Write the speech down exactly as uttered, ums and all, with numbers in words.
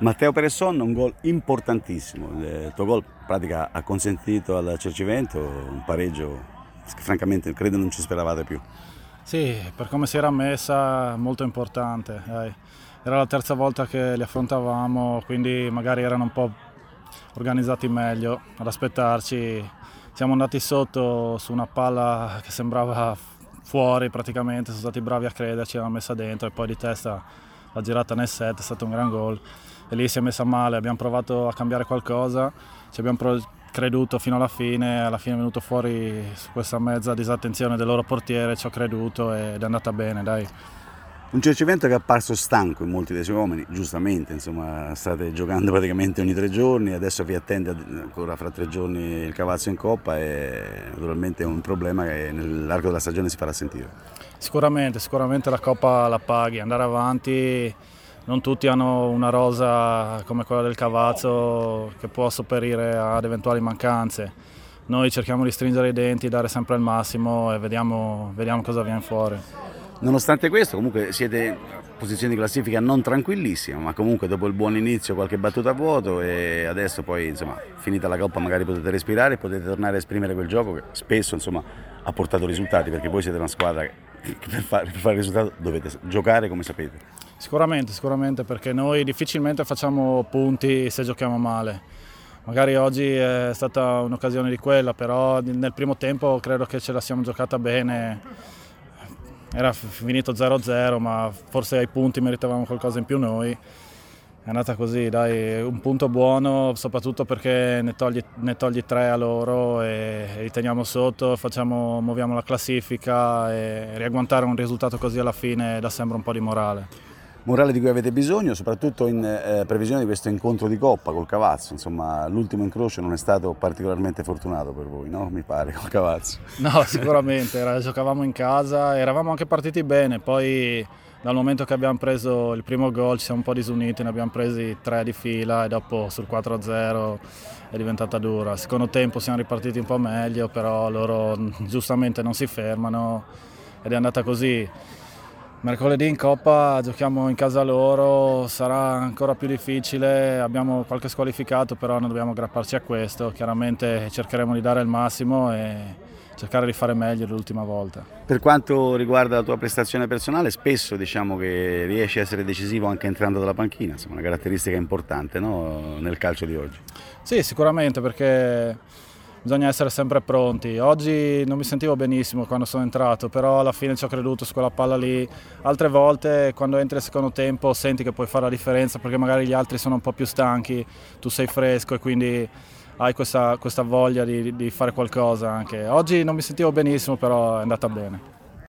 Matteo Peresson, un gol importantissimo, il tuo gol in pratica ha consentito al Cercivento un pareggio che francamente credo non ci speravate più. Sì, per come si era messa molto importante, dai. Era la terza volta che li affrontavamo, quindi magari erano un po' organizzati meglio ad aspettarci. Siamo andati sotto su una palla che sembrava fuori praticamente, sono stati bravi a crederci, l'hanno messa dentro e poi di testa l'ha girata nel set, è stato un gran gol. E lì si è messa male, abbiamo provato a cambiare qualcosa, ci abbiamo creduto fino alla fine, alla fine è venuto fuori su questa mezza disattenzione del loro portiere, ci ho creduto ed è andata bene, dai. Un Cercivento che è apparso stanco in molti dei suoi uomini, giustamente, insomma state giocando praticamente ogni tre giorni, adesso vi attende ancora fra tre giorni il Cavazzo in Coppa e naturalmente è un problema che nell'arco della stagione si farà sentire. Sicuramente, sicuramente la Coppa la paghi, andare avanti, non tutti hanno una rosa come quella del Cavazzo che può sopperire ad eventuali mancanze. Noi cerchiamo di stringere i denti, dare sempre il massimo e vediamo, vediamo cosa viene fuori. Nonostante questo comunque siete in posizione di classifica non tranquillissima, ma comunque dopo il buon inizio qualche battuta a vuoto e adesso poi insomma finita la Coppa magari potete respirare e potete tornare a esprimere quel gioco che spesso insomma ha portato risultati, perché voi siete una squadra che per fare, per fare il risultato dovete giocare come sapete. Sicuramente, sicuramente, perché noi difficilmente facciamo punti se giochiamo male. Magari oggi è stata un'occasione di quella, però nel primo tempo credo che ce la siamo giocata bene. Era finito zero a zero, ma forse ai punti meritavamo qualcosa in più noi. È andata così, dai, un punto buono, soprattutto perché ne togli, ne togli tre a loro e, e li teniamo sotto, facciamo, muoviamo la classifica e riagguantare un risultato così alla fine dà sempre un po' di morale. Morale di cui avete bisogno, soprattutto in eh, previsione di questo incontro di Coppa col Cavazzo, insomma l'ultimo incrocio non è stato particolarmente fortunato per voi, no? Mi pare, col Cavazzo. No, sicuramente, era, giocavamo in casa, eravamo anche partiti bene, poi dal momento che abbiamo preso il primo gol ci siamo un po' disuniti, ne abbiamo presi tre di fila e dopo sul quattro a zero è diventata dura. Secondo tempo siamo ripartiti un po' meglio, però loro giustamente non si fermano ed è andata così. Mercoledì in Coppa giochiamo in casa loro, sarà ancora più difficile, abbiamo qualche squalificato, però non dobbiamo aggrapparci a questo, chiaramente cercheremo di dare il massimo e cercare di fare meglio dell'ultima volta. Per quanto riguarda la tua prestazione personale, spesso diciamo che riesci a essere decisivo anche entrando dalla panchina, insomma, una caratteristica importante, no? Nel calcio di oggi. Sì, sicuramente, perché bisogna essere sempre pronti. Oggi non mi sentivo benissimo quando sono entrato, però alla fine ci ho creduto su quella palla lì. Altre volte quando entri al secondo tempo senti che puoi fare la differenza perché magari gli altri sono un po' più stanchi, tu sei fresco e quindi hai questa, questa voglia di, di fare qualcosa anche. Oggi non mi sentivo benissimo, però è andata bene.